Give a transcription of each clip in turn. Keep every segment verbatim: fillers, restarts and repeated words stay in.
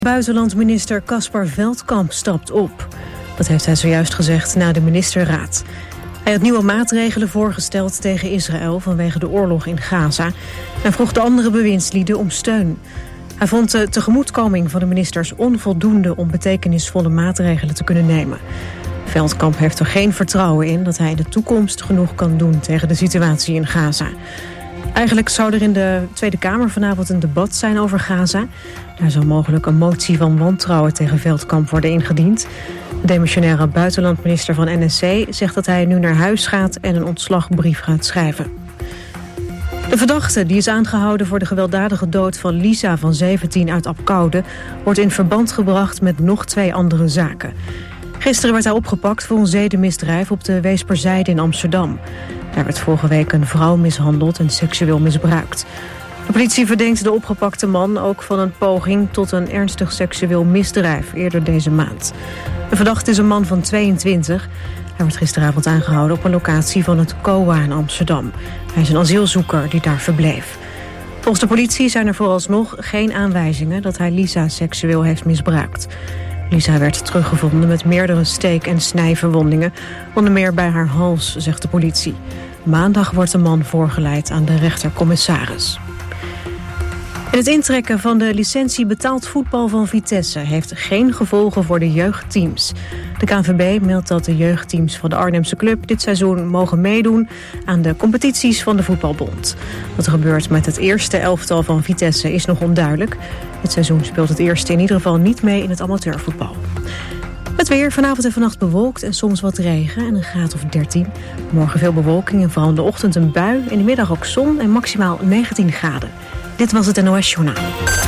Buitenlandminister Caspar Veldkamp stapt op. Dat heeft hij zojuist gezegd na de ministerraad. Hij had nieuwe maatregelen voorgesteld tegen Israël vanwege de oorlog in Gaza en vroeg de andere bewindslieden om steun. Hij vond de tegemoetkoming van de ministers onvoldoende om betekenisvolle maatregelen te kunnen nemen. Veldkamp heeft er geen vertrouwen in dat hij in de toekomst genoeg kan doen tegen de situatie in Gaza. Eigenlijk zou er in de Tweede Kamer vanavond een debat zijn over Gaza. Daar zou mogelijk een motie van wantrouwen tegen Veldkamp worden ingediend. De demissionaire buitenlandminister van N S C zegt dat hij nu naar huis gaat en een ontslagbrief gaat schrijven. De verdachte, die is aangehouden voor de gewelddadige dood van Lisa van zeventien uit Apkoude, wordt in verband gebracht met nog twee andere zaken. Gisteren werd hij opgepakt voor een zedenmisdrijf op de Weesperzijde in Amsterdam. Daar werd vorige week een vrouw mishandeld en seksueel misbruikt. De politie verdenkt de opgepakte man ook van een poging tot een ernstig seksueel misdrijf eerder deze maand. De verdachte is een man van tweeëntwintig. Hij werd gisteravond aangehouden op een locatie van het C O A in Amsterdam. Hij is een asielzoeker die daar verbleef. Volgens de politie zijn er vooralsnog geen aanwijzingen dat hij Lisa seksueel heeft misbruikt. Lisa werd teruggevonden met meerdere steek- en snijverwondingen, onder meer bij haar hals, zegt de politie. Maandag wordt de man voorgeleid aan de rechtercommissaris. En het intrekken van de licentie betaald voetbal van Vitesse heeft geen gevolgen voor de jeugdteams. De K N V B meldt dat de jeugdteams van de Arnhemse club dit seizoen mogen meedoen aan de competities van de voetbalbond. Wat er gebeurt met het eerste elftal van Vitesse is nog onduidelijk. Dit seizoen speelt het eerste in ieder geval niet mee in het amateurvoetbal. Het weer, vanavond en vannacht bewolkt en soms wat regen en een graad of dertien. Morgen veel bewolking en vooral in de ochtend een bui. In de middag ook zon en maximaal negentien graden. Dit was het N O S Journaal.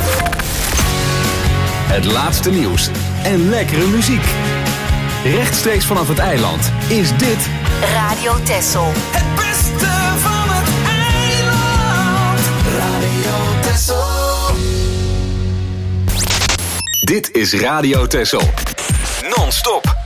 Het laatste nieuws en lekkere muziek. Rechtstreeks vanaf het eiland is dit Radio Texel. Het beste van het eiland. Radio Texel. Dit is Radio Texel. Non-stop.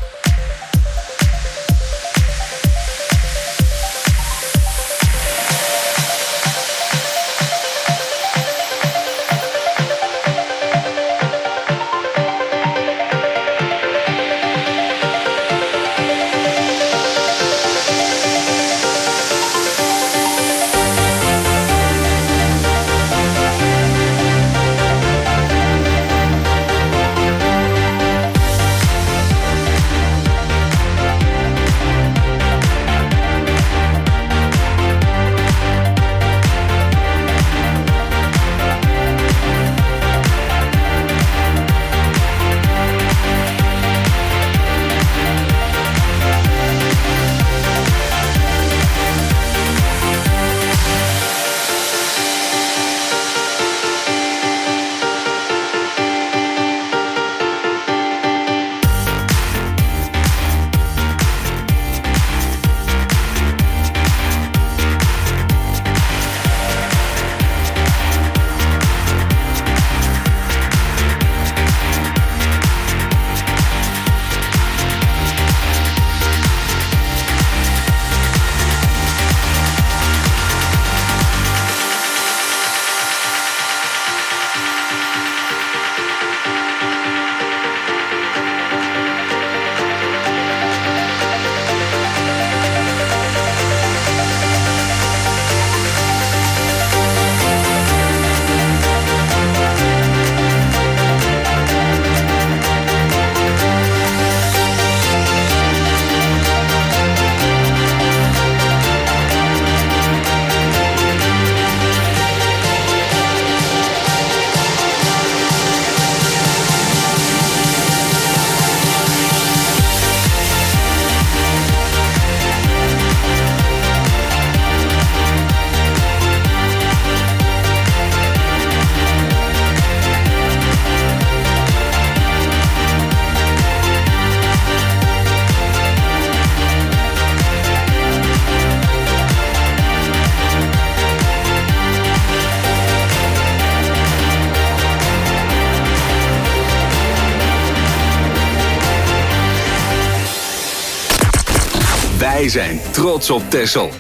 Wij zijn trots op Texel.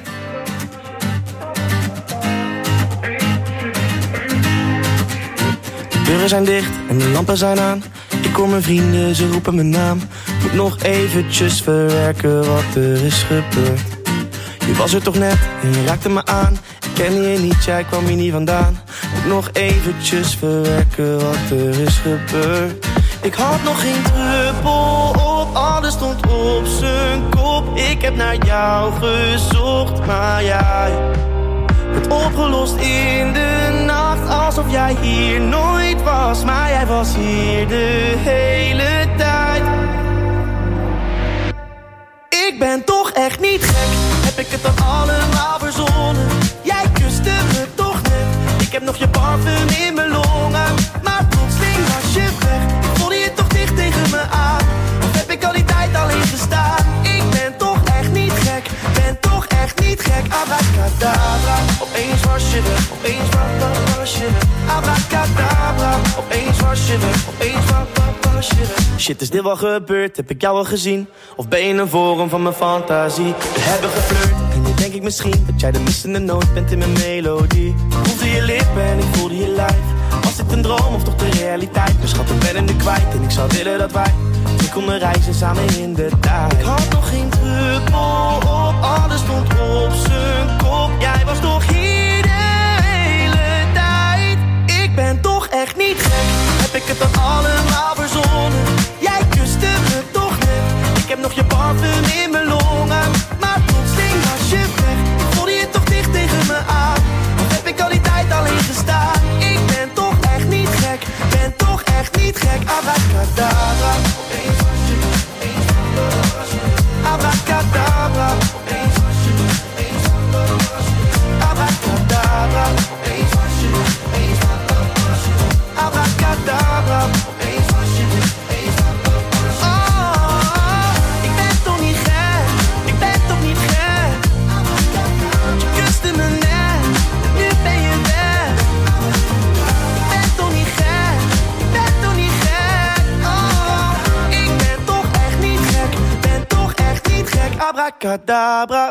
deuren zijn dicht en de lampen zijn aan. Ik hoor mijn vrienden, ze roepen mijn naam. Moet nog eventjes verwerken wat er is gebeurd. Je was er toch net en je raakte me aan. Ik kende je niet, jij kwam hier niet vandaan. Moet nog eventjes verwerken wat er is gebeurd. Ik had nog geen druppel op, alles stond op zijn kop. Ik heb naar jou gezocht, maar jij werd opgelost in de nacht. Alsof jij hier nooit was, maar jij was hier de hele tijd. Ik ben toch echt niet gek, heb ik het dan allemaal verzonnen? Jij kuste me toch net, ik heb nog je parfum in mijn longen. Maar plotseling was je weg, ik voelde je toch dicht tegen me aan. Of heb ik al die tijd alleen gestaan? Ik ben toch echt niet gek, ben toch echt niet gek. Abracadabra, opeens was je weg, opeens was je weg. Abracadabra, opeens was je weg, opeens was je weg. Shit, is dit wel gebeurd? Heb ik jou al gezien? Of ben je een vorm van mijn fantasie? We hebben geflirt en nu denk ik misschien dat jij de missende noot bent in mijn melodie. Ik voelde je lippen en ik voelde je lijf. Was dit een droom of toch de realiteit? Mijn schat, ik ben hem nu kwijt en ik zou willen dat wij we konden reizen samen in de tijd. Ik had nog geen druppel op, alles stond op zijn kop. Jij was toch hier de hele tijd. Ik ben toch echt niet gek, heb ik het dan allemaal verzonnen? Jij kuste me toch net, ik heb nog je parfum in mijn longen. Maar plotseling was je weg, ik voelde je toch dicht tegen me aan. Of heb ik al die tijd alleen gestaan? Ik ben toch echt niet gek, ben toch echt niet gek. Abracadabra, opeens was je weg, opeens was je weg. Abracadabra, opeens was je weg, opeens was je weg. Abracadabra, opeens was je weg, opeens was je weg. Abracadabra, opeens was je weg, opeens was je weg. Oh, ik ben toch niet gek, ik ben toch niet gek. Je kuste me net, nu ben je weg. Ik ben toch niet gek, ik ben toch niet gek. Oh, ik ben toch echt niet gek, ben toch echt niet gek. Abracadabra.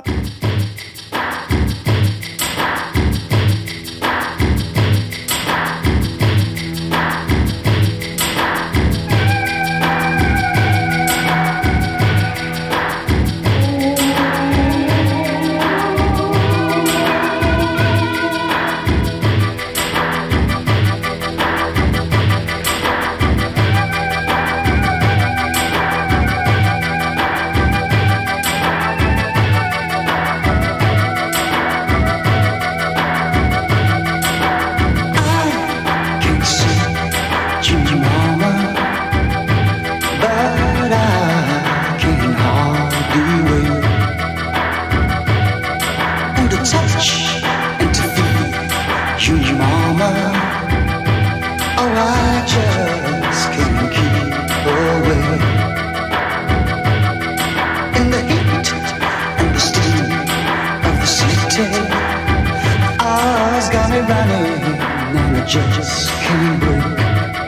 Just can't break.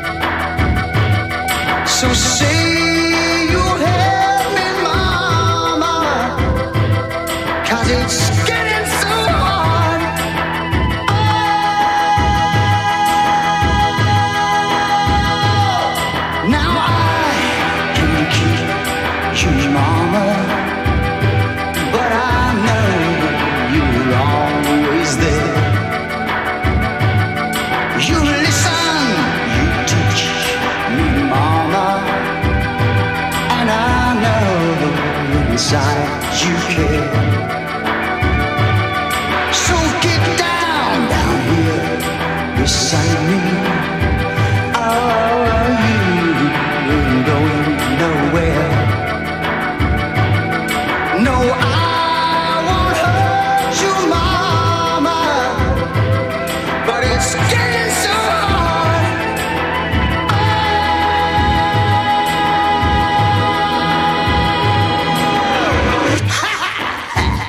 So say you'll help me, mama, 'cause it's getting so hard. Oh, now I can keep you, mama, but I know you're always there. You listen, you teach me, mama, and I know inside you care. So get down, down here beside me. Oh, you ain't going nowhere. No, I won't hurt you, mama, but it's getting so hard. Oh.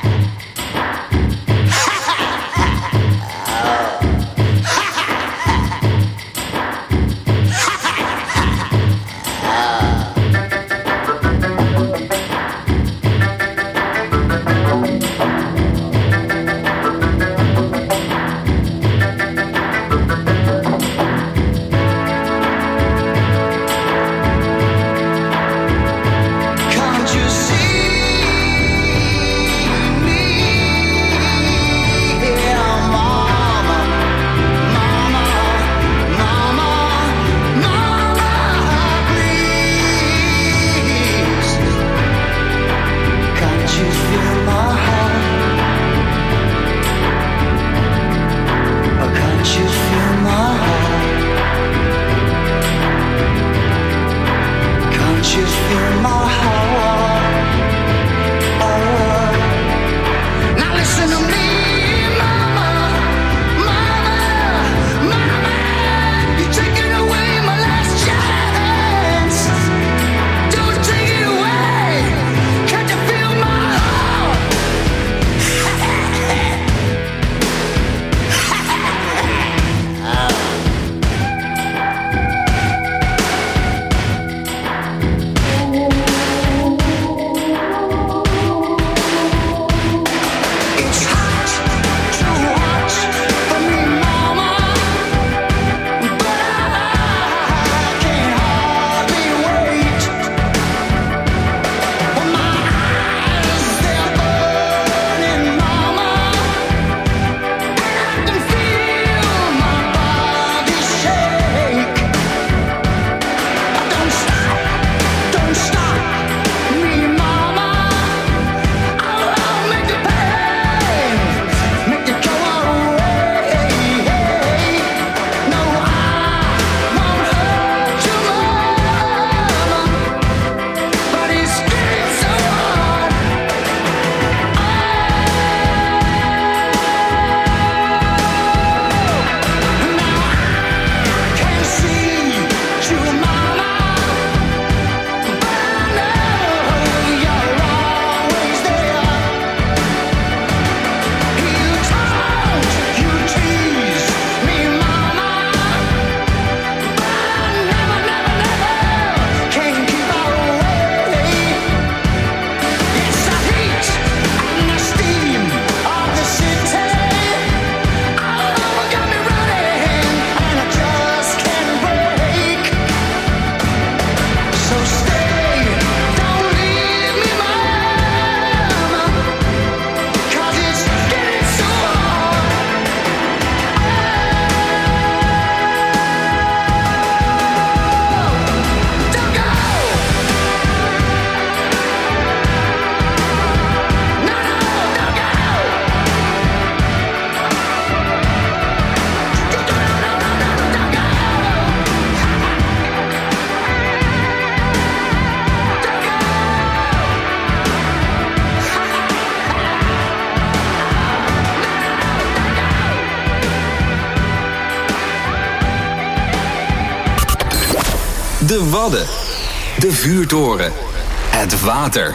De Wadden. De vuurtoren. Het water.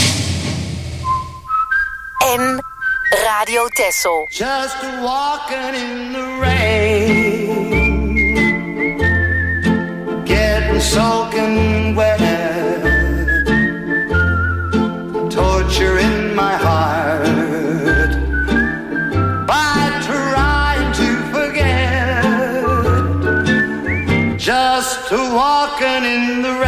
En Radio Texel. Just walking in the rain, getting soaking wet, torture in my heart by trying to forget. Just walking in the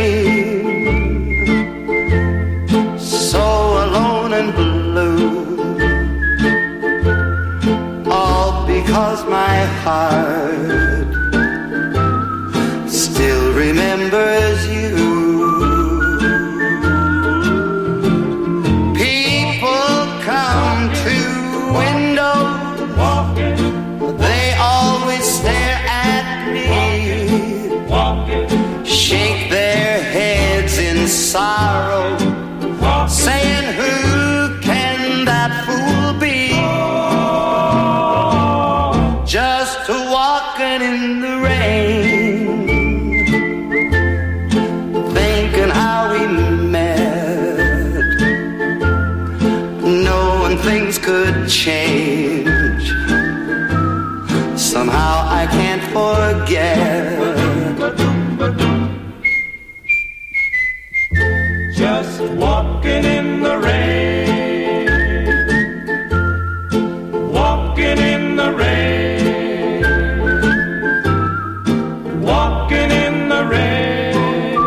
rain, so alone and blue, all because my heart still remembers you. People come to window, they always stare at me, shake their heads in sorrow, saying who can that fool be? Just walking in the rain, thinking how we met, knowing things could change. Somehow I can't forget. Just walking in the rain, walking in the rain, walking in the rain,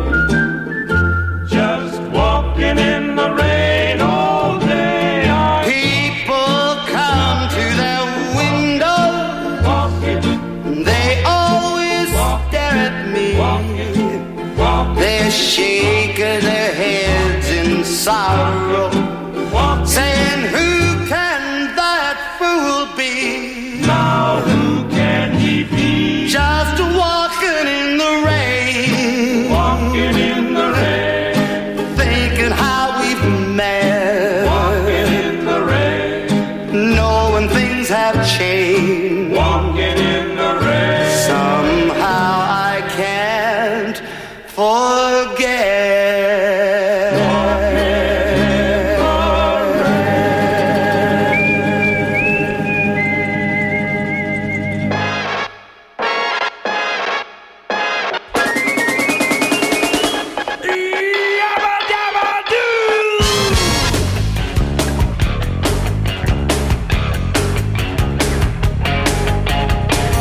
just walking in the rain all day. I People come to their window, walking, they always stare at me, walking, walking, they're shaking their heads in sorrow, walking. saying who can that fool be? Now who can he be? Just walking in the rain, Walking in the rain, thinking how we've met, walking in the rain, knowing things have changed. walking in the rain. Somehow I can't forget.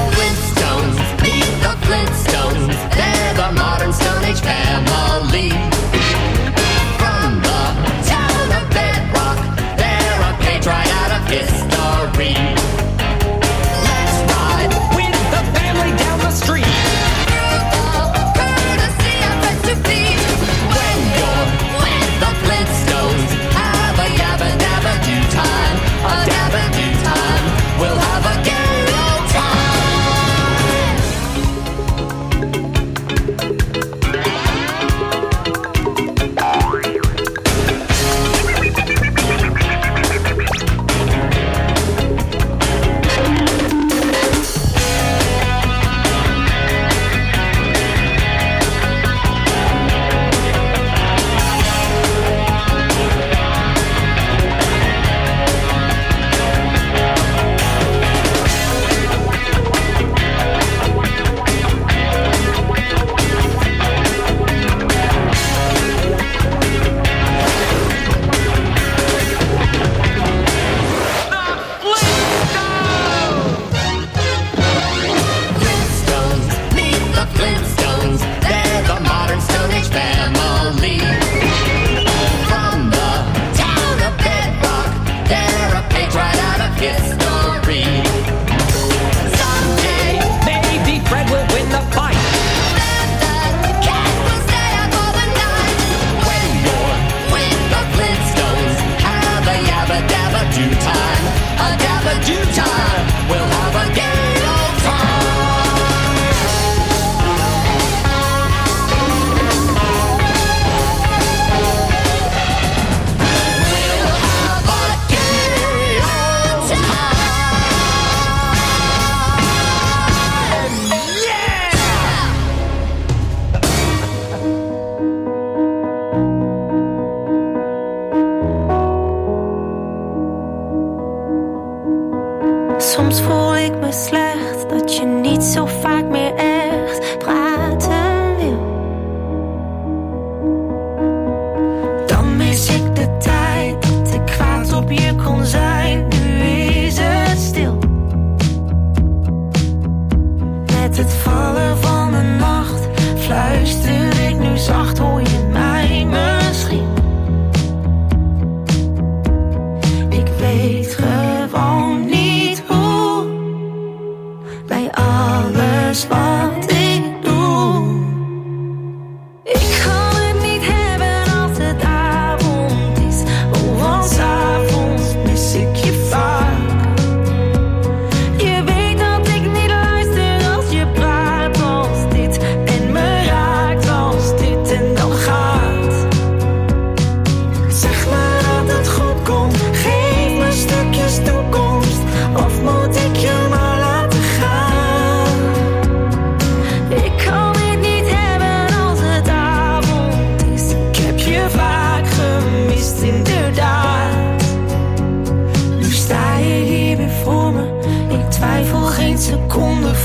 Flintstones, meet the Flintstones. They're the modern Stone Age family.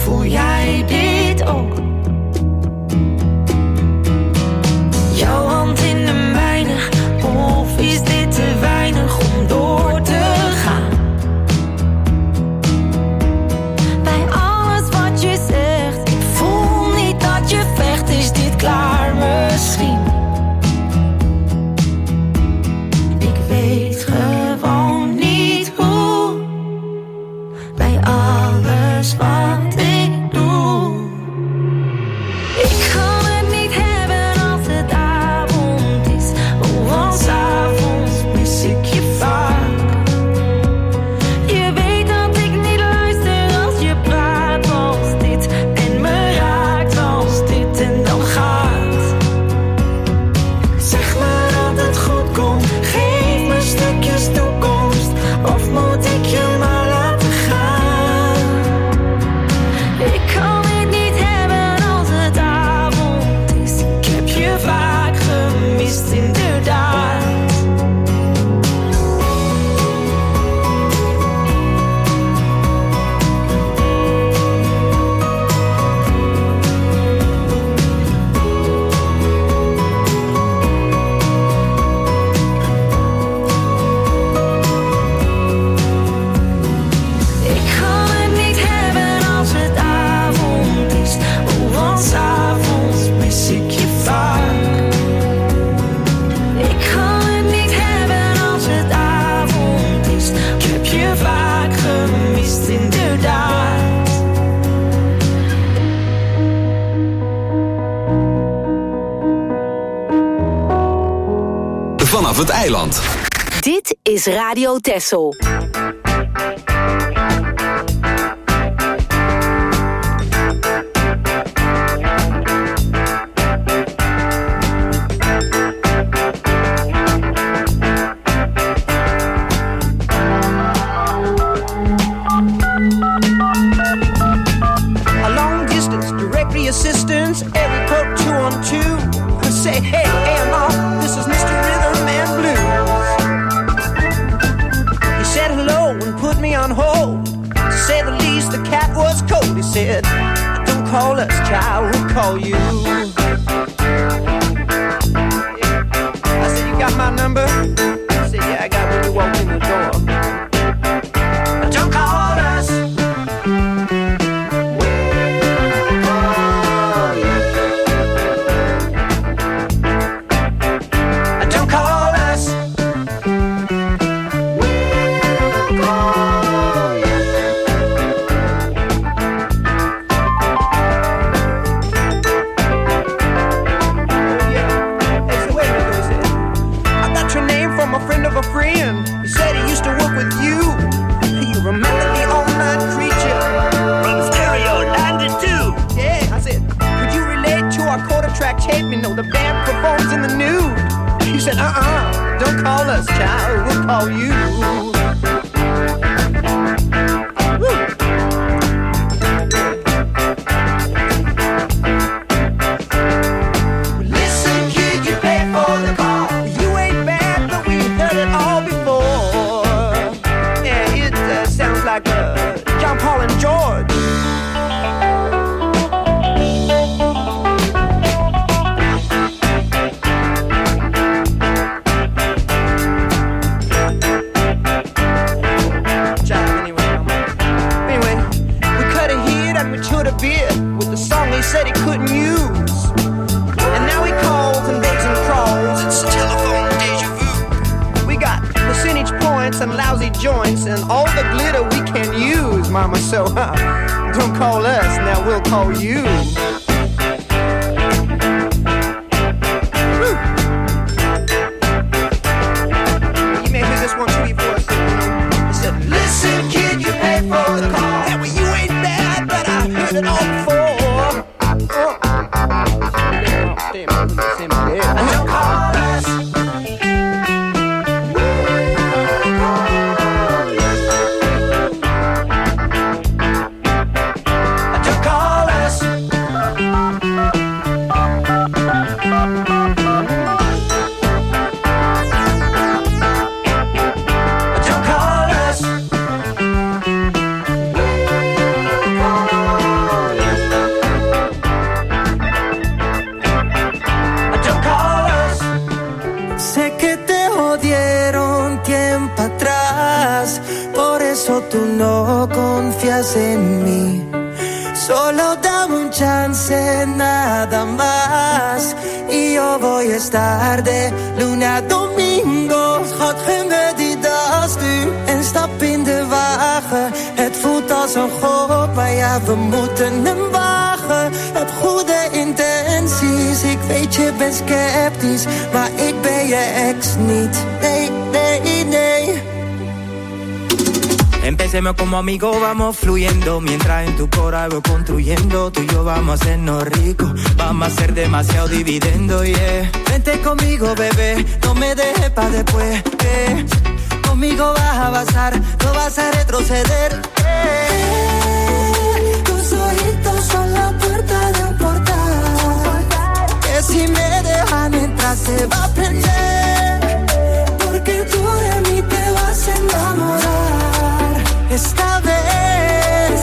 Voel jij dit ook? Jouw hand in de mijne, of is dit te weinig om door te gaan? Bij alles wat je zegt, ik voel niet dat je vecht, is dit klaar misschien? Ik weet gewoon niet hoe, bij alles wat ik doe. Ik kan het niet hebben als het avond is, oh, want 's avonds mis ik je vaak. Je weet dat ik niet luister als je praat als dit, en me raakt als dit, en dan gaat. Zeg maar dat het goed komt, geef me stukjes toekomst, of moet ik je maar laten gaan? Ik kan het niet hebben als het avond is, ik heb je vaak gemist inderdaad. Ik kan het niet hebben als het avond is, oh, want 's avonds mis ik je vaak. Ik kan het niet hebben als het avond is, ik heb je vaak gemist inderdaad. Vanaf het eiland. Dit is Radio Texel. A long distance directory assistance, every quote two on two. Say, hey, A M R, this is Mister Rhythm and Blues. He said hello and put me on hold. To say the least, the cat was cold. He said, don't call us, child, we'll call you. I said, you got my number? He said, yeah, I got when you walked in the door. Don't call us. Don't call us. Tape, you know, the band performs in the nude. He said, uh-uh, don't call us, child, we'll call you. Woo. Listen, kid, you pay for the call. You ain't bad, but we heard it all before. Yeah, it uh, sounds like uh, John, Paul, and George. Said he couldn't use, and now he calls and begs and crawls. It's a telephone deja vu. We got percentage points and lousy joints and all the glitter we can use, mama. So huh, don't call us, now we'll call you. Woo. You may hear this one tweet for us. He said, listen, kid, you pay for the call. Yeah, well, you ain't bad, but I heard it all before. And don't call us. Don't call us. Don't call us. tú no confías en mí. Solo dame un chance, nada más. Y yo voy a estar de luna a domingo. Schat, geen we die dag nu en stap in de wagen. Het voelt als een gok, maar ja, we moeten hem wagen. Heb goede intenties, ik weet je bent sceptisch, maar ik ben je ex niet. Nee, nee, nee. Empecemos como amigos, vamos fluyendo. Mientras en tu cora voy construyendo. Tú y yo vamos a hacernos ricos. Vamos a hacer demasiado dividendo, yeah. Vente conmigo, bebé, no me dejes pa' después, eh. Conmigo vas a avanzar, no vas a retroceder, eh. Tus ojitos son la puerta de un portal, que si me dejan entrar se va a prender. Porque tú de mí te vas a enamorar. Esta vez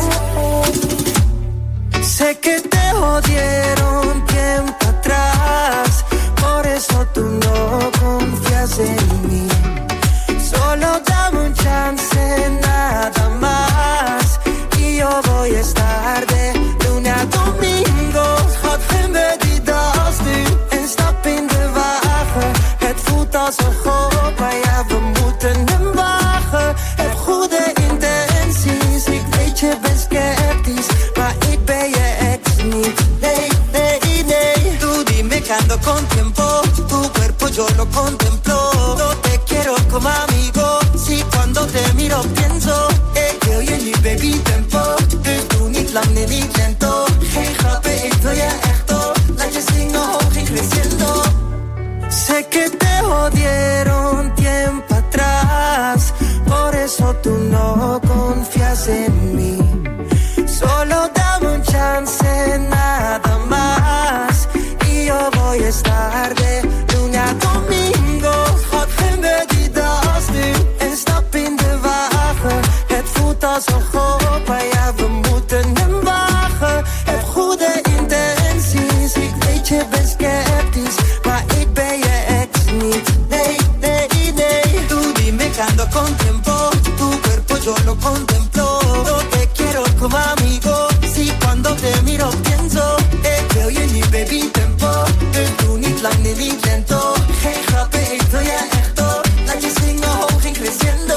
sé que te jodieron tiempo atrás, por eso tú no confías en mí. Solo dame un chance, nada más. Y yo voy a estar de luna a domingo. Schat, geen we die dag nu en stap in de wagen. Het voelt als een gok, maar ja, we moeten hem wagen. Heb goede intenties, ik weet je bent sceptisch, maar ik ben je ex niet. Nee, nee, nee. Tú dime que ando con tiempo, tu cuerpo yo lo contemplo. No te quiero como amigo, si cuando te miro pienso, eh, que hoy in die baby tempo. Dus doe niet lang, nee niet lento. Geen grappen, ik wil je echt op. Laat je zingen hoog en creciendo. Sé que te jodieron tiempo atrás, por eso tú no confías en mí. Solo dame un chance, nada más. Y yo voy a estar de luna a domingo. Schat, geen we die dag nu en stap in de wagen. Het voelt als een gok, maar ja, we moeten hem wagen. Heb goede intenties, ik weet je bent sceptisch, maar ik ben je ex niet. Nee, nee, nee. Tú dime que ando con tiempo, tu cuerpo yo lo contemplo. No te quiero como amigo, si cuando te miro pienso, eh, que hoy in die baby tempo. Dus doe niet lang, nee niet lento. Geen grappen, ik wil je echt op. Laat je zingen hoog en crescendo.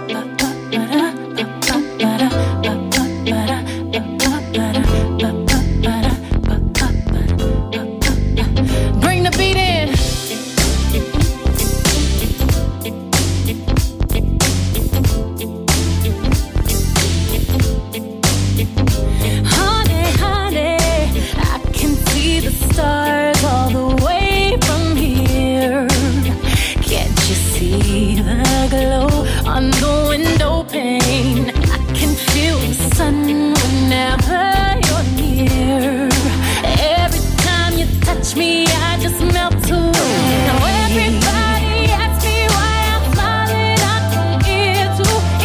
Bring the beat in. Honey, honey, I can see the stars all the way from here. Can't you see the glow on the window pane? I can feel the sun whenever you're near. Every time you touch me, I just melt away. Now everybody asks me why I'm smiling up from ear to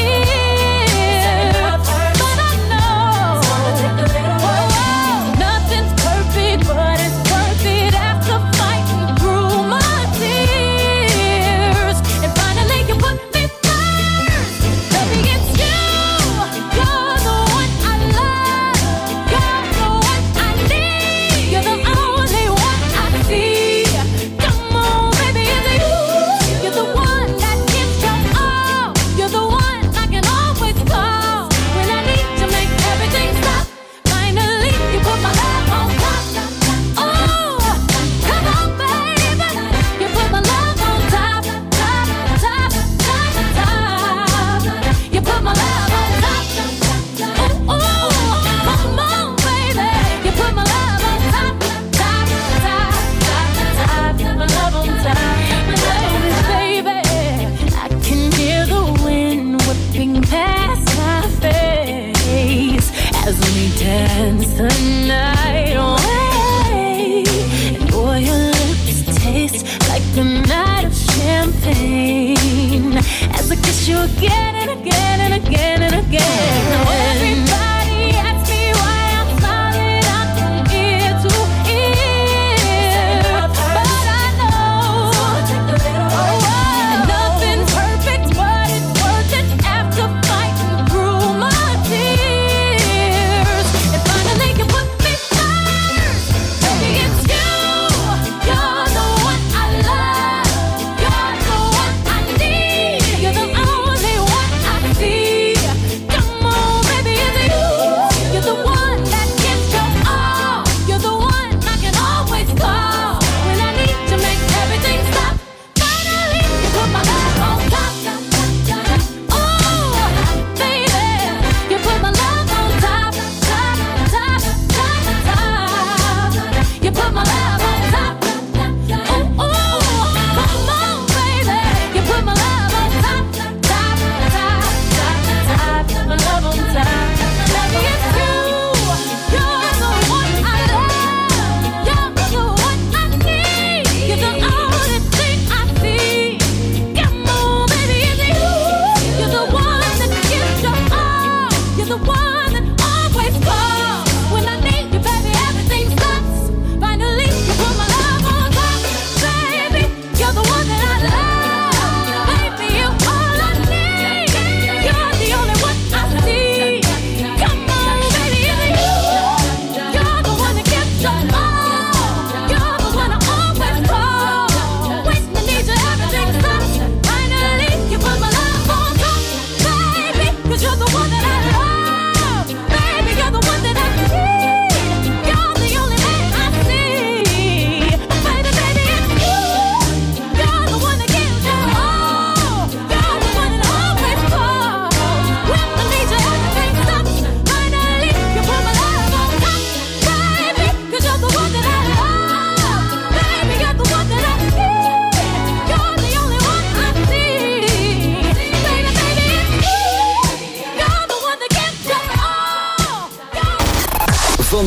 ear, but I know oh, nothing's perfect, but it's worth it after fighting through my tears. And finally you put me first. Baby, it's you. You're the one I love. You're the one I need. You're the only one I see. Come on, baby, it's you. You're the one that gives your all. You're the one I can always call when I need to make everything stop. Finally, you put my love on top. Oh, come on, baby. You put my love on top, top, top, top, top. You put my love on top. Oh, oh, come on, baby. You put my love on top, top, top, top, top. My love on top, my love, baby. I can hear the wind whipping past my face as we dance the night away. And boy, your lips taste like the night of champagne as I kiss you again and again and again and again. Now everybody asks me why I'm smiling out from ear to ear, but I know oh, nothing's perfect, but it's worth it after fighting through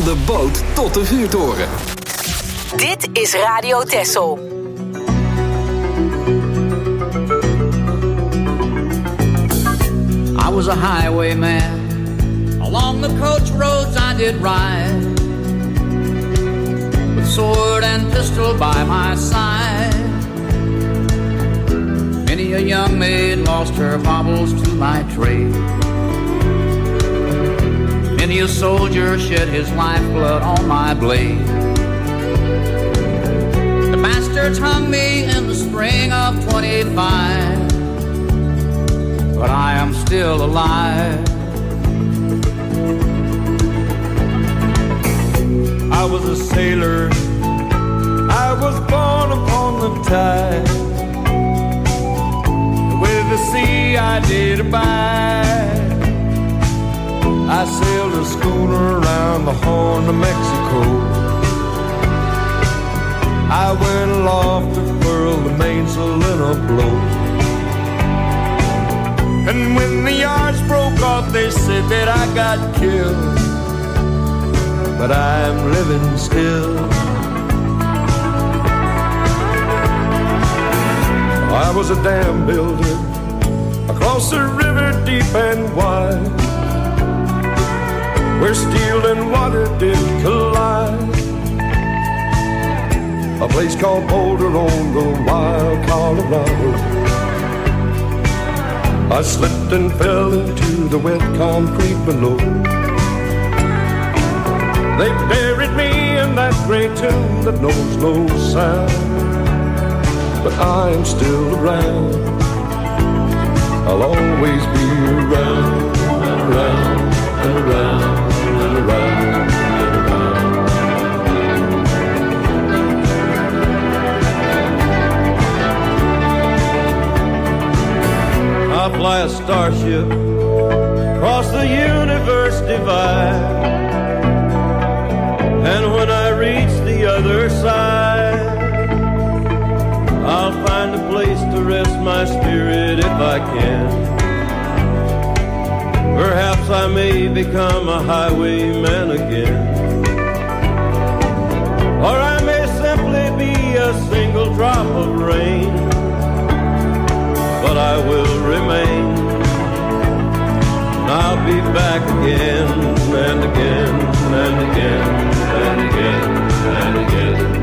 de boot tot de vuurtoren. Dit is Radio Texel. I was a highwayman. Along the coach roads I did ride, with sword and pistol by my side. Many a young maid lost her baubles to my trade. Many a soldier shed his lifeblood on my blade. The bastards hung me in the spring of twenty-five, but I am still alive. I was a sailor, I was born upon the tide. With the sea I did abide. I sailed a schooner around the Horn of Mexico. I went aloft to furl the mainsail in a blow. And when the yards broke off, they said that I got killed. But I'm living still. I was a dam builder across a river deep and wide, where steel and water did collide. A place called Boulder on the wild Colorado. I slipped and fell into the wet concrete below. They buried me in that great tomb that knows no sound. But I am still around. I'll always be around and around and around and around and around. I'll fly a starship across the universe divide. And when I reach the other side, I'll find a place to rest my spirit if I can. Perhaps I may become a highwayman again. Or I may simply be a single drop of rain. But I will remain. And I'll be back again and again and again and again and again and again.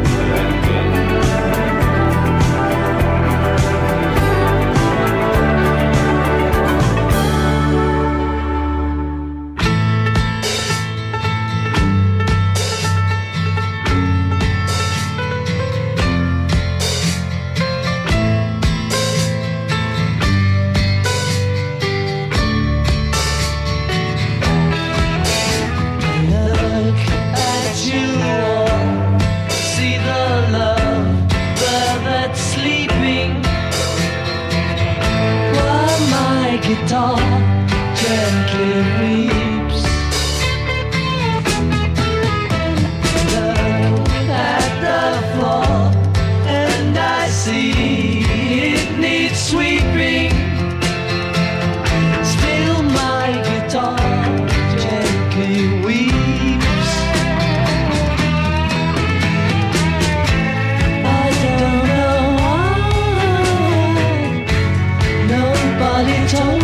Guitar gently weeps. Look at the floor and I see it needs sweeping. Still my guitar gently weeps. I don't know why nobody told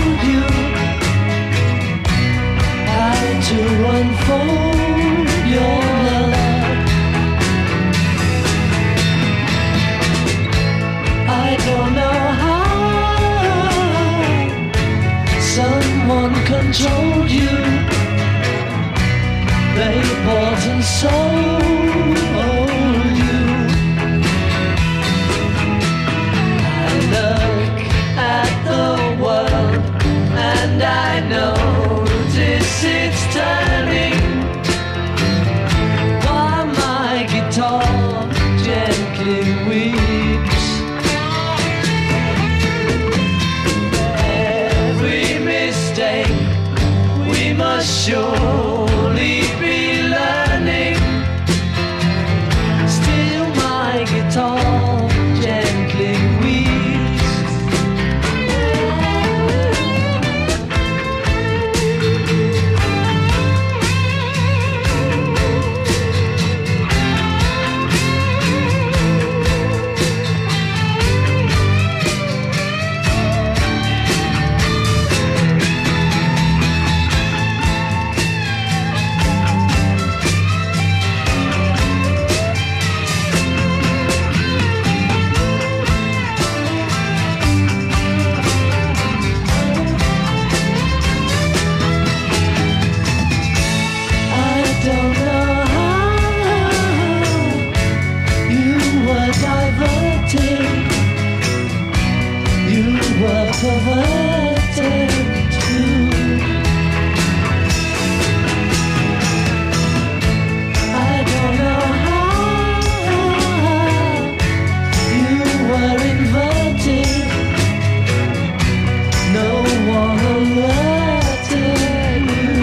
to unfold your love. I don't know how someone controlled you. They bought and sold you. I look at the world and I notice it's turning. While my guitar gently weeps. Every mistake we must surely be learning. Still my guitar gently weeps. perverted. You were perverted too. I don't know how you were inverted. No one alerted you.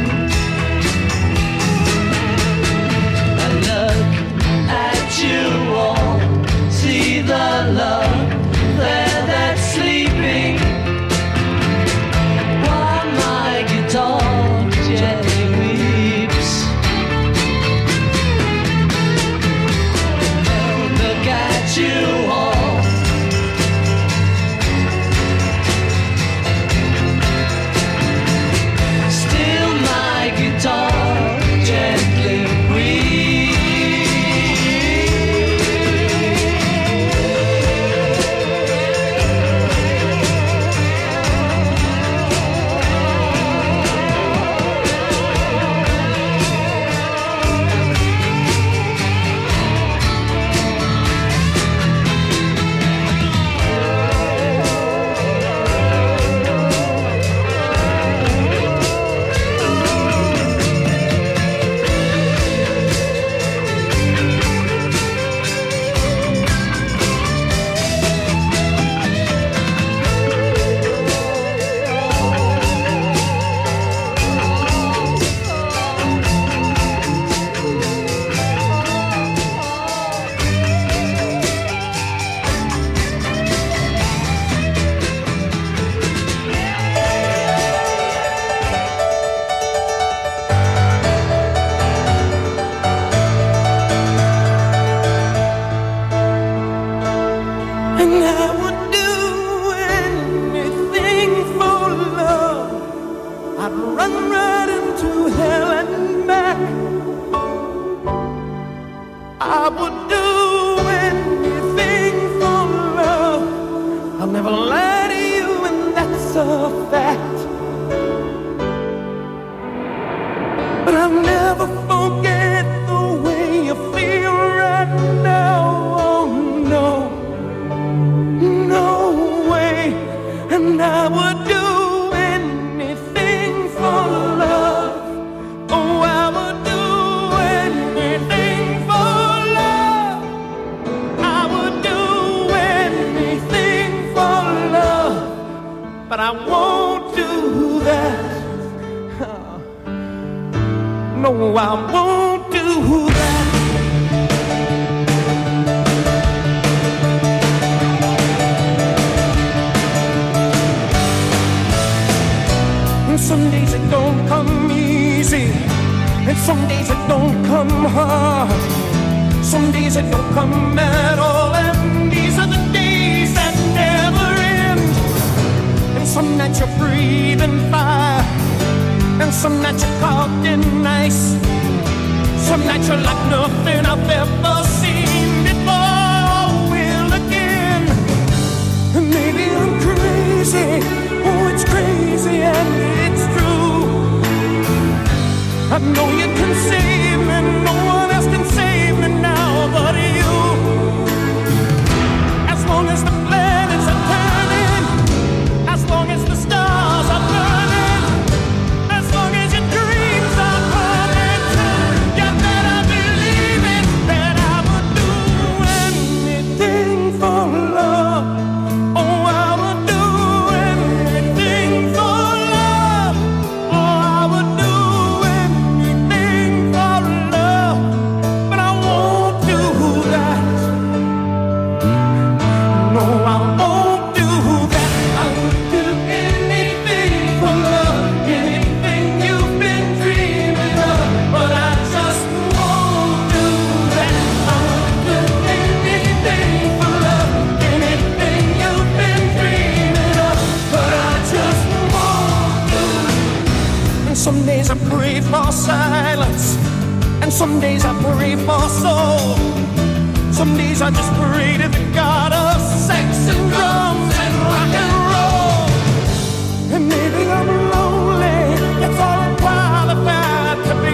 I look at you all, see the love there that's sleeping. While my guitar gently weeps. Look at you all. Still my guitar gently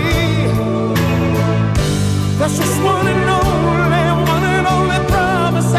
That's just one and only, one and only promise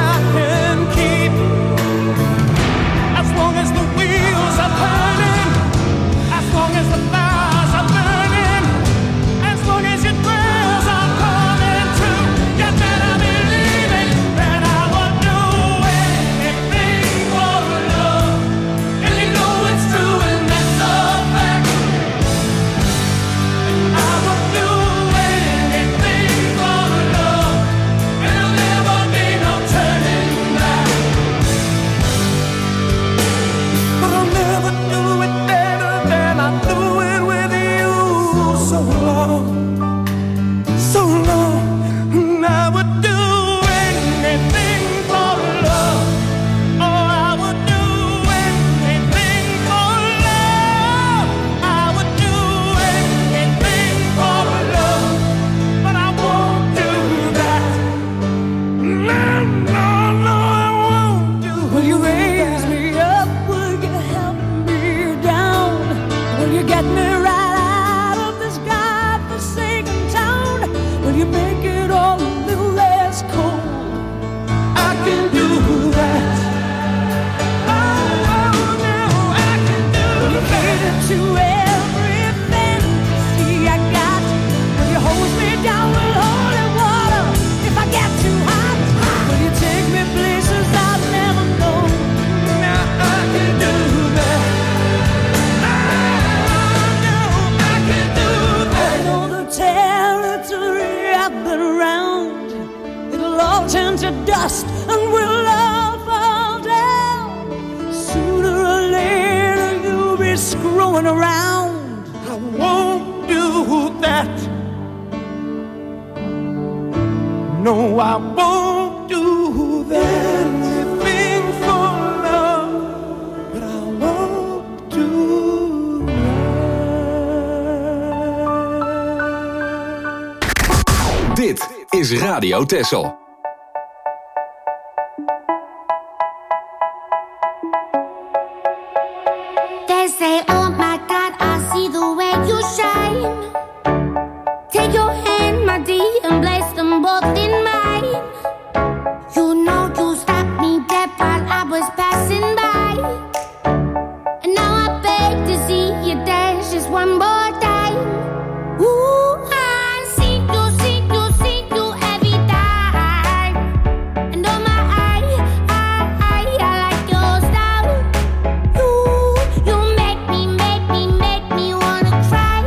dust and we'll all fall down. Sooner or later you'll be screwing around. I won't do that. No, I won't do that. Living for love, but I won't do that. Dit is Radio Texel. They say, oh my God, I see the way you shine. Take your hand, my dear, and place them both in mine. You know you stopped me dead while I was passing by. And now I beg to see you dance just one more time. Ooh, I see you, see you, see you every time. And oh my, I, I, I, I like your style. You, you make me, make me, make me wanna cry.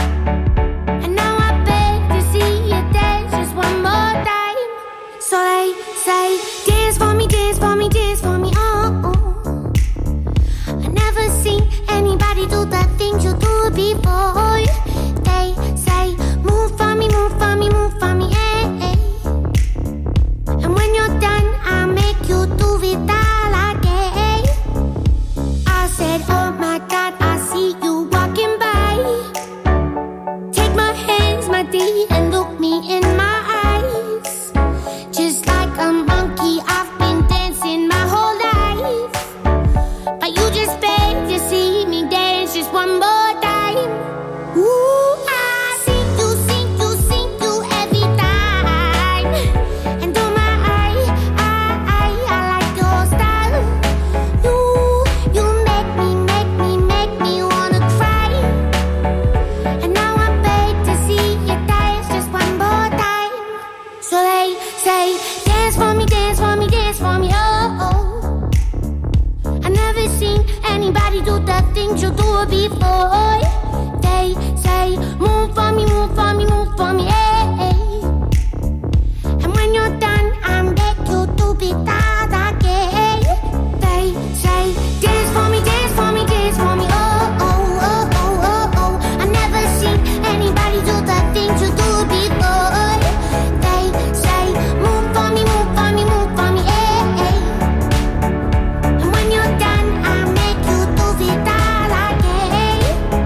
And now I beg to see you dance just one more time. So they say, dance for me, dance for me, dance for me, oh, oh. I never seen anybody do the things you do before. They say, move for me, move for me, move for me, eh, eh. And when you're done, I'll make you do it all again. I said, oh my God, I see you walking by. Take my hands, my dear, and look me in my eyes. Just like a monkey, I've been dancing my whole life. But you just beg to see me dance just one more time. Ooh, I see you, see you, see you every time. And oh my, I, I, I, I like your style. You, you make me, make me, make me wanna cry. And now I beg to see you dance just one more time. So they say, dance for me, dance for me, dance for me, oh, oh. I never seen anybody do the things you do before. They say, move for me, move for me, move for me, eh, eh. And when you're done, I'll make you do it all again. They say, dance for me, dance for me, dance for me, oh, oh, oh, oh, oh, oh. I never seen anybody do the things you do before. They say, move for me, move for me, move for me, eh, eh. And when you're done, I'll make you do it all again.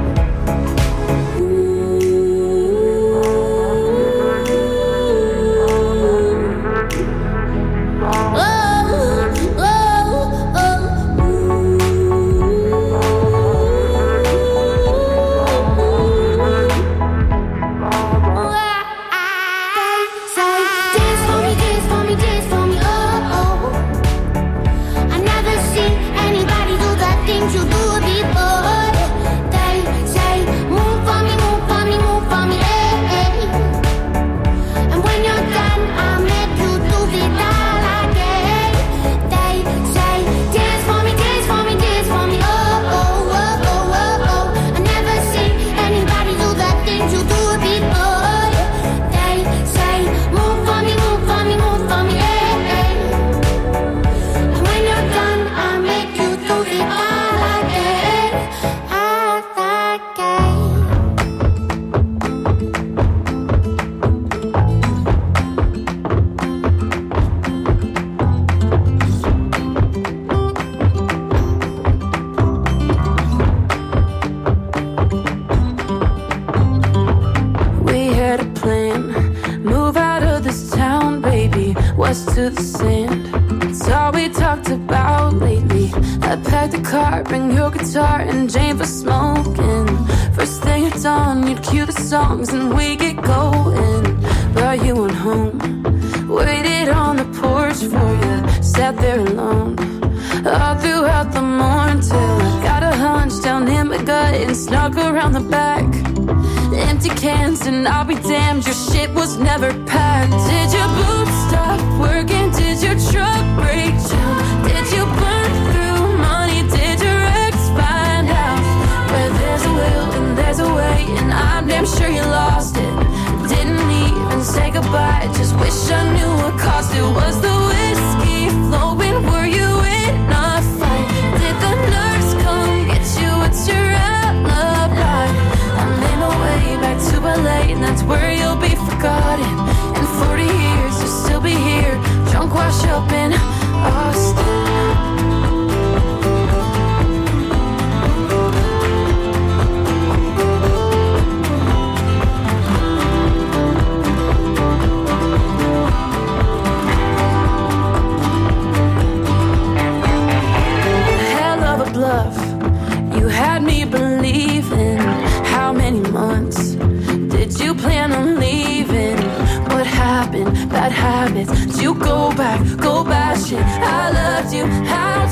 To the sand. It's all we talked about lately. I packed the car, bring your guitar and Jane for smoking. First thing at dawn, you'd cue the songs and we get going. Brought you on home, waited on the porch for you, sat there alone all throughout the morning till I got a hunch down in my gut and snuck around the back. Empty cans and I'll be damned, your shit was never packed. Did your boots stop working? Did your truck break down? Did you burn through money? Did your ex find out? Where there's a will and there's a way, and I'm damn sure you lost it. Didn't even say goodbye, just wish I knew what cost it. Was the whiskey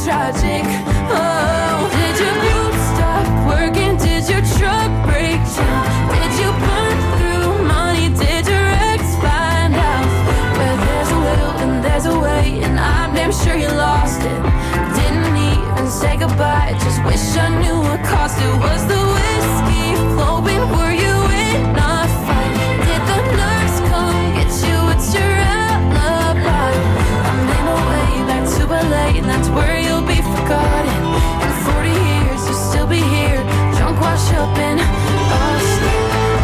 tragic. Oh, did your mute stop working? Did your truck break down? Did you burn through money? Did your ex find out? Where there's a will and there's a way, and I'm damn sure you lost it. Didn't even say goodbye, just wish I knew what cost it. Was the whiskey flowing? Were you in a fight? Did the nurse come get you? What's your alibi? I made my way back to L A, and that's where you'll be forgotten. In forty years you'll still be here, drunk, washed up in Austin.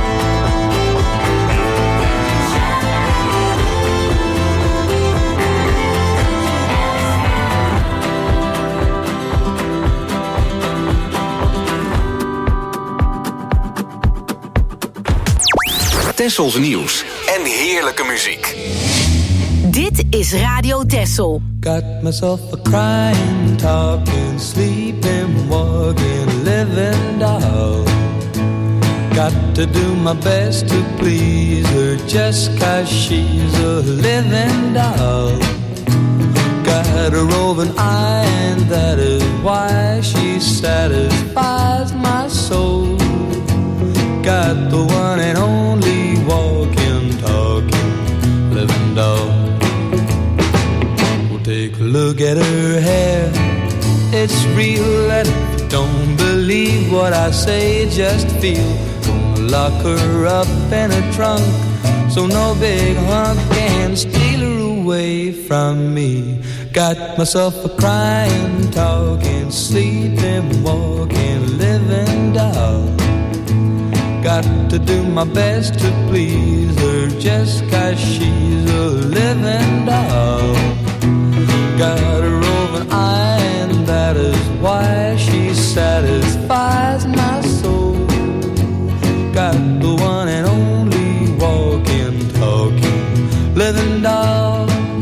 Tessels nieuws en heerlijke muziek. Dit is Radio Tessel. Got myself a crying, talking, sleeping, walking, living doll. Got to do my best to please her just 'cause she's a living doll. Got a roving eye and that is why she satisfies my soul. Got the one and only walking, talking, living doll. Well, take a look at her hair, it's real, and if you don't believe what I say, just feel. Gonna lock her up in a trunk, so no big hunk can steal her away from me. Got myself a crying, talking, sleeping, walking, living doll. Got to do my best to please her just 'cause she's a living doll. Got a roving eye and that is why she satisfies my soul. Got the one and only walking, talking, living doll.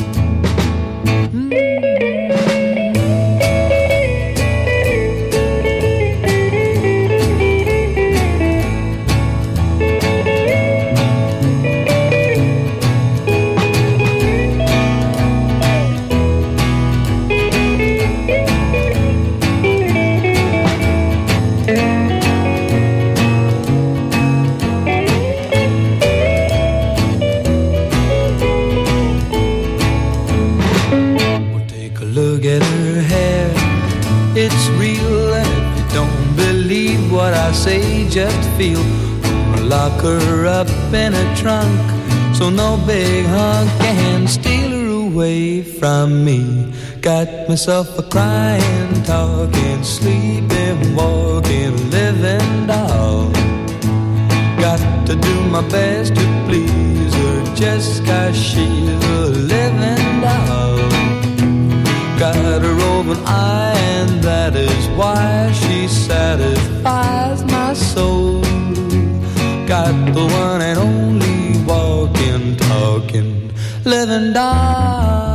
It's real, and if you don't believe what I say, just feel. Gonna lock her up in a trunk, so no big hunk can steal her away from me. Got myself a crying, talking, sleeping, walking, living doll. Got to do my best to please her just 'cause she's a living doll. Got a roving eye and that is why she satisfies my soul. Got the one and only walking, talking, living doll.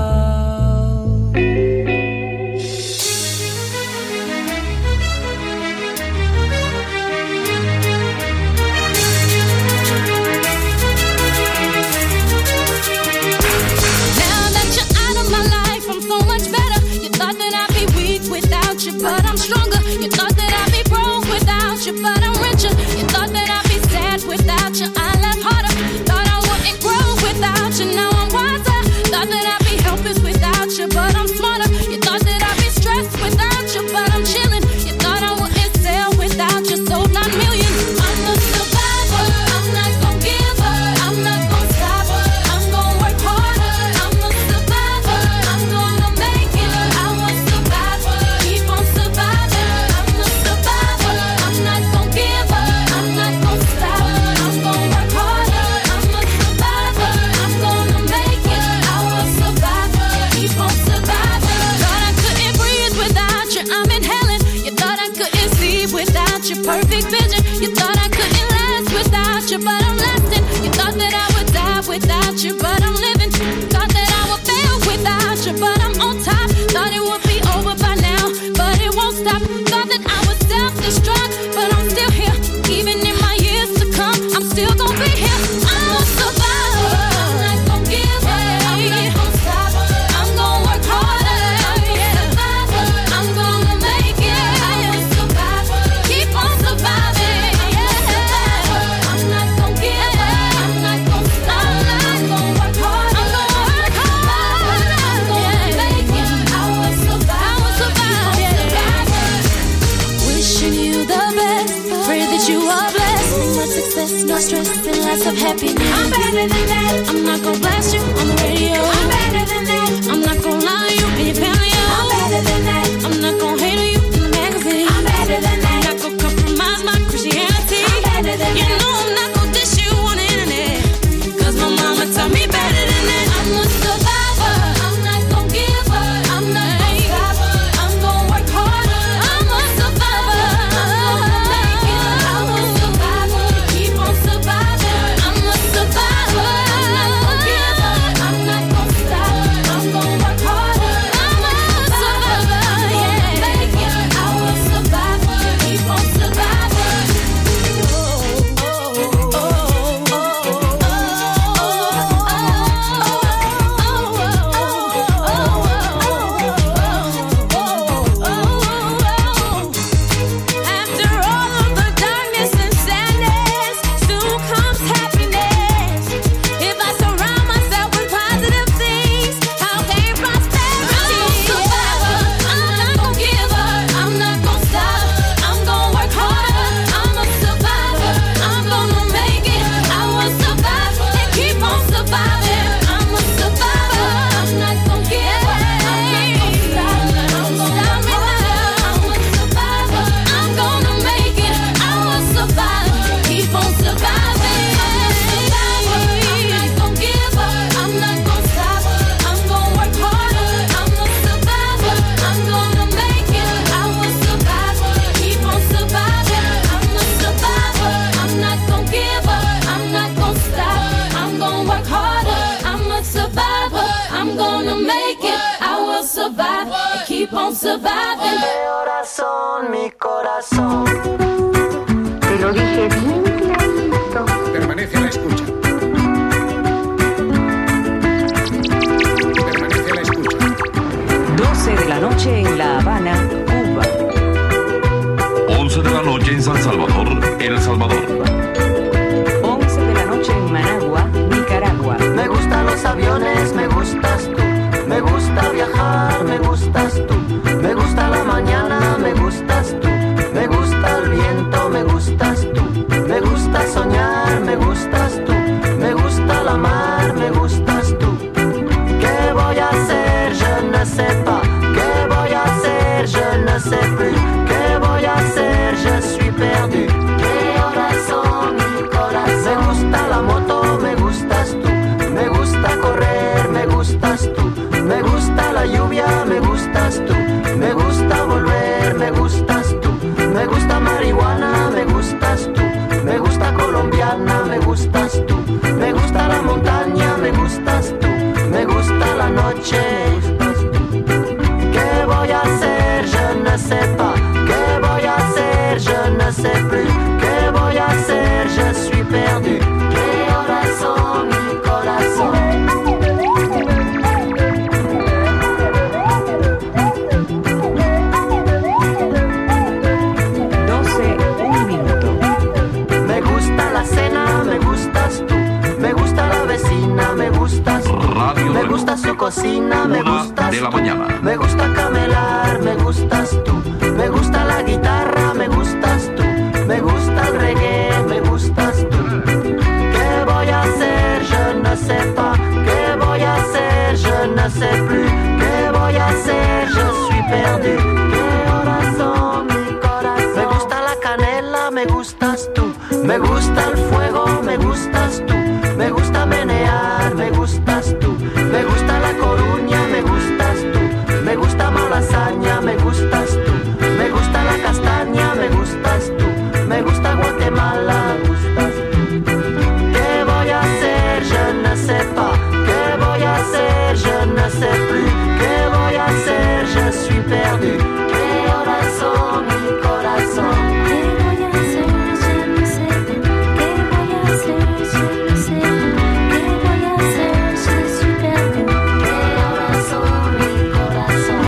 But I'm stronger. You thought that I'd be broke without you, but I'm richer. You thought that I'd be sad without you, I laugh harder. Thought I wouldn't grow without you, now I'm wiser. Thought that I'd be helpless without you, but I'm smarter. You thought that I'd be stressed without you, but I'm chilling. You thought I wouldn't sell without you, sold nine million. I'm a survivor, I'm not gon' give up, I'm not gon' stop, I'm gon' work harder. I'm a survivor, I'm gonna make it. I was survivor, keep on surviving. I'm a survivor, I'm not gon' give up, I'm not gon' stop, I'm gon' work harder. I'm a survivor, I'm gonna make it. I was survivor, keep on surviving. Thought I couldn't breathe without you, I'm inhaling. You thought I couldn't see without your perfect vision. You thought I couldn't last without you, but I'm lasting. You thought that I would die without you, but I'm living. Thought that I would fail without you, but I'm on top. Thought it would be over by now, but it won't stop. Thought that I would self-destruct, but I'm still here. Even in my years to come, I'm still gonna be here. I'm a survivor, I'm not gon' give up, I'm not gon' stop, I'm gon' work harder. I'm a survivor, glass of happiness. I'm better than that. I'm not gonna blast you on the radio. I'm better than that. I'm not gonna lie to you and your family. I'm better than that. I'm not gonna hate on you in the magazine. I'm better than that. I'm not gonna compromise my Christianity. I'm better than you that. You know I'm not gonna dish you on the internet. Cause my mama taught me better than that. I'm a survivor. I'm not gonna give up. I'm not gonna stop. I'm gonna work harder. I'm a survivor. I'm gonna make it. I'm a survivor. Keep on surviving. I'm a survivor. I'm not gonna give up. I'm not gonna stop. I'm gonna work harder. I'm a survivor. Yeah, make it. I will survive. Keep on surviving. Oh, oh, oh, after all of the darkness and sadness, soon comes happiness. If I surround myself with positive things, I'll gain prosperity. I'm a survivor. I'm not gonna give up. I'm not gonna stop. I'm gonna work harder. I'm a survivor. I'm gonna make it. I will survive and keep on surviving. I'm a survivor. I'm not gonna give up. I'm not gonna stop. I'm gonna stop me now. I'm a survivor. I'm gonna make it. I will survive. Keep on surviving. I'm a survivor. I'm not gonna give up. I'm not gonna stop. I'm gonna work harder. I'm a survivor. I'm gonna make it. I will survive. Keep on surviving. I'm a survivor. I'm not gonna give up. I'm not gonna stop. I'm gonna work harder. I'm a survivor. I'm gonna make it. I will survive. And keep on surviving. Corazón, mi corazón. Te lo dije bien clarito. Permanece a la escucha. Permanece a la escucha. doce de la noche en La Habana, Cuba. once de la noche en San Salvador, El Salvador. once de la noche en Managua, Nicaragua. Me gustan los aviones, me gustas tú. Me gusta viajar, me gustas tú. Me gusta la mañana, me gustas tú. Me gusta el viento, me gustas tú. Me gusta soñar, me gustas tú. Me gusta la mar, me gustas tú. ¿Qué voy a hacer? Je ne sais pas. ¿Qué voy a hacer? Je ne sais plus. ¿Qué voy a hacer? Je suis perdu. ¿Qué corazón, mi corazón? Me gusta la moto, me gustas tú. Me gusta correr, me gustas tú. Me gusta la lluvia, me gustas tú. Me gusta volver, me gustas tú. Me gusta marihuana, me gustas tú. Me gusta colombiana, me gustas tú. Me gusta la montaña, me gustas tú. Me gusta la noche, me gustas tú. ¿Qué voy a hacer? Je ne sais pas. ¿Qué voy a hacer? Je ne sais plus. ¿Qué voy a hacer? Je suis perdu. ¿Qué corazón, mi corazón? doce, un minuto. Me gusta la cena, me gustas tú. Me gusta la vecina, me gustas tú. Radio Me de gusta su cocina, me Una gustas de la tú. mañana. Me gusta camelar, me gustas tú. Me gusta la guitarra, me gustas tú. Me gusta el reggae, me gustas tú. ¿Qué voy a hacer? Je ne sais pas. ¿Qué voy a hacer? Je ne sais plus. ¿Qué voy a hacer? Je suis perdu. ¿Qué corazón, mi corazón? Me gusta la canela, me gustas tú. Me gusta el fuego.